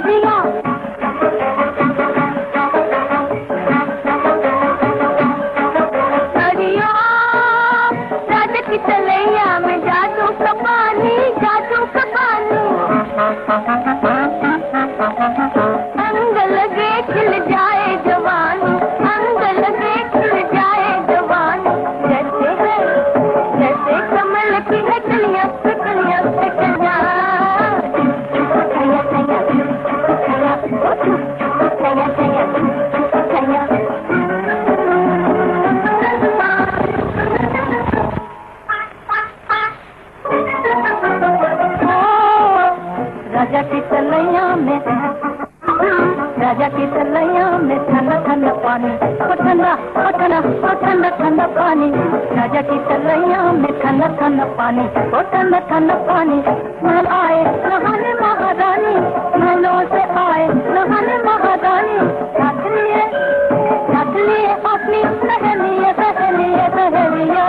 दिया। दरिया राजा की तलैया में जादू का पानी, जादू का पानी। अंग लगे खिल जाए जवानी, अंग लगे खिल जाए जवानी। जैसे है जैसे कमल की है कलियां, कलियां, कलियां। राजा की तलैया में, राजा की तलैया में ठंडा ठंडा पानी, ओ ठंडा ओ ठंडा ओ ठंडा ठंडा पानी। राजा की तलैया में ठंडा ठंडा पानी, ओ ठंडा ठंडा पानी। महल आए नहाने महारानी, महलों से आए नहाने महारानी। साथ लिए अपनी सहेलियां, सहेलियां, सहेलियां।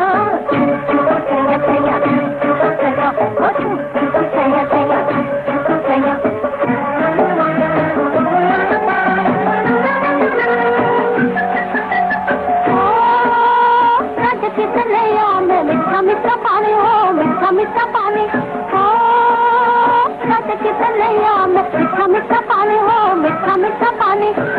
मीठा पानी हो, मीठा मीठा पानी हो। राजा की तलैया में मीठा मीठा पानी हो, मीठा मीठा पानी।